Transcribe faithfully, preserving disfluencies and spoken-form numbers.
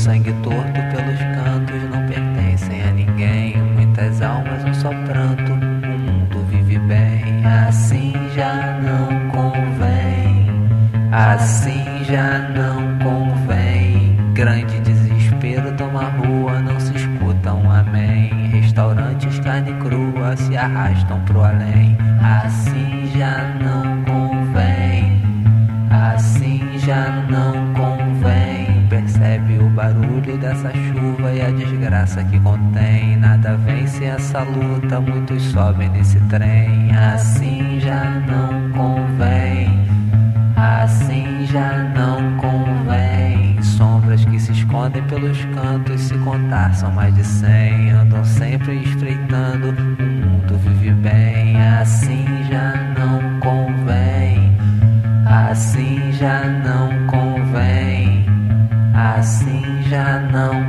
sangue torto pelos cantos não pertencem a ninguém. Muitas almas, um só pranto, o mundo vive bem. Assim já não convém, assim já não convém. Grande desespero toma a rua, não se escuta um amém. Restaurantes, carne crua se arrastam pro além. Assim já não convém, assim já não convém. Percebe o barulho dessa chuva e a desgraça que contém. Nada vence essa luta, muitos sobem nesse trem. Assim já não convém, assim já não convém. Sombras que se escondem pelos cantos, se contar são mais de cem. Andam sempre espreitando, o mundo vive bem. Assim já não convém, assim já não convém, assim já não